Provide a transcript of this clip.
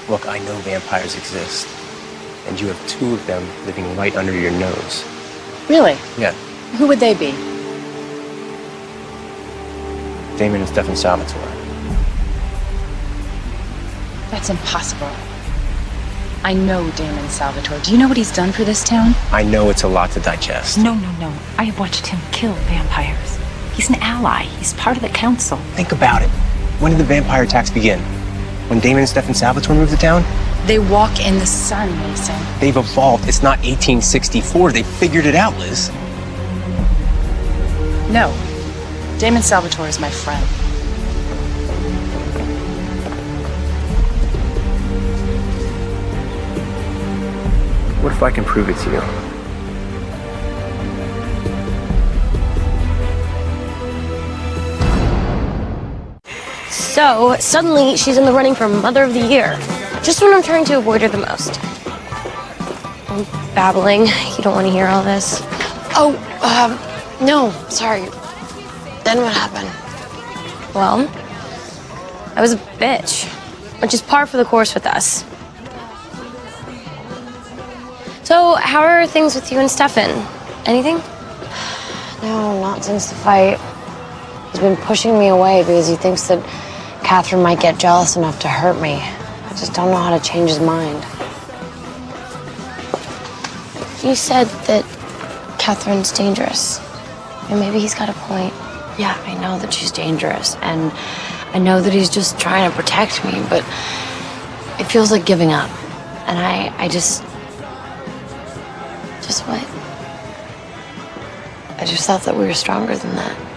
Look, I know vampires exist, and you have two of them living right under your nose. Really? Yeah. Who would they be? Damon and Stefan Salvatore. That's impossible. I know Damon Salvatore. Do you know what he's done for this town? I know it's a lot to digest. No. I have watched him kill vampires. He's an ally. He's part of the council. Think about it. When did the vampire attacks begin? When Damon and Stefan Salvatore moved to town? They walk in the sun, Mason. They've evolved. It's not 1864. They figured it out, Liz. No. Damon Salvatore is my friend. What if I can prove it to you? So, suddenly, she's in the running for Mother of the Year. Just when I'm trying to avoid her the most. I'm babbling. You don't want to hear all this. Oh, no, sorry. Then what happened? Well, I was a bitch. Which is par for the course with us. So, how are things with you and Stefan? Anything? No, not since the fight. He's been pushing me away because he thinks that Catherine might get jealous enough to hurt me. I just don't know how to change his mind. You said that Catherine's dangerous. And maybe he's got a point. Yeah, I know that she's dangerous, and I know that he's just trying to protect me, but it feels like giving up. And I just... Just what? I just thought that we were stronger than that.